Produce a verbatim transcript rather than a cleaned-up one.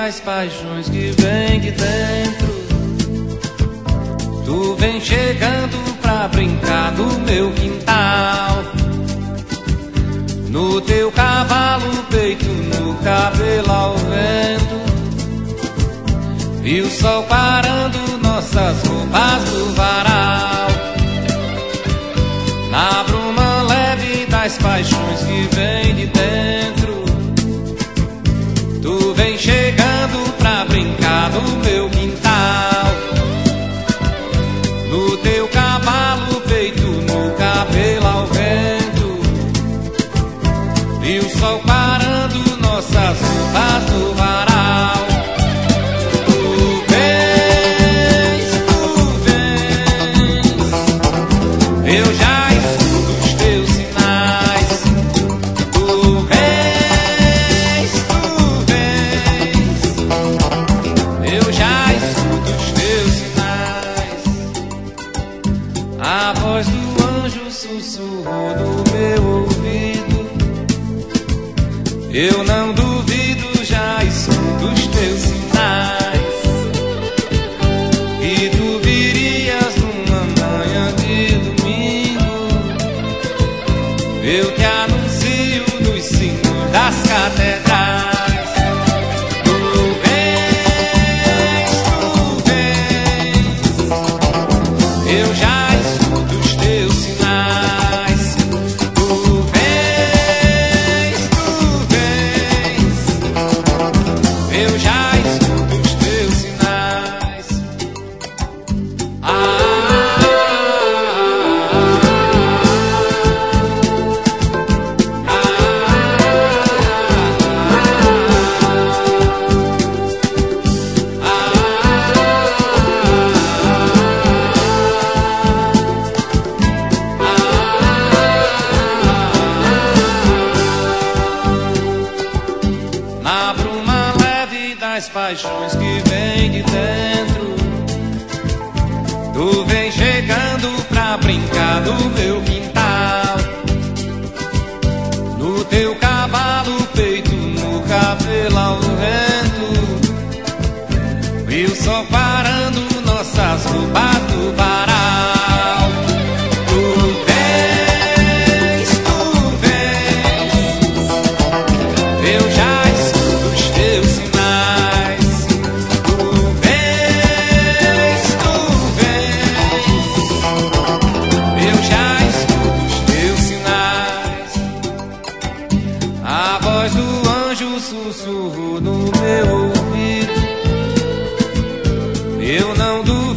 das paixões que vem de dentro. Tu vem chegando pra brincar no meu quintal, no teu cavalo, peito, no cabelo ao vento. E o sol parando nossas roupas do varal, na bruma leve das paixões que vem de dentro. Tu vem chegando pra brincar no meu quintal, no teu cavalo, peito, no cabelo ao vento. E o sol parando nossas roupas do varal. Tu vens, tu vens, eu já escuto os teus sinais. Tu vens, tu vens, eu já escuto os teus sinais. A voz do anjo sussurrou no meu ouvido. Eu não duvido, já escuto os teus sinais. E tu virias numa manhã de domingo. Eu te anuncio nos sinos das catedrais. Tu vens, tu vens, eu já escuto os teus sinais. Tu vens, tu vens, eu já escuto os teus sinais. Ah, na bruma leve das paixões que vem de dentro. Tu vem chegando pra brincar no meu quintal, no teu cavalo, peito, no cabelo ao vento. E o sol parando nossas roupas do varal. Tu vens, tu vens, eu já escuto os teus sinais. Tu vens, tu vens, eu já escuto os teus sinais. A voz do anjo sussurrou no meu ouvido. Eu não duvido,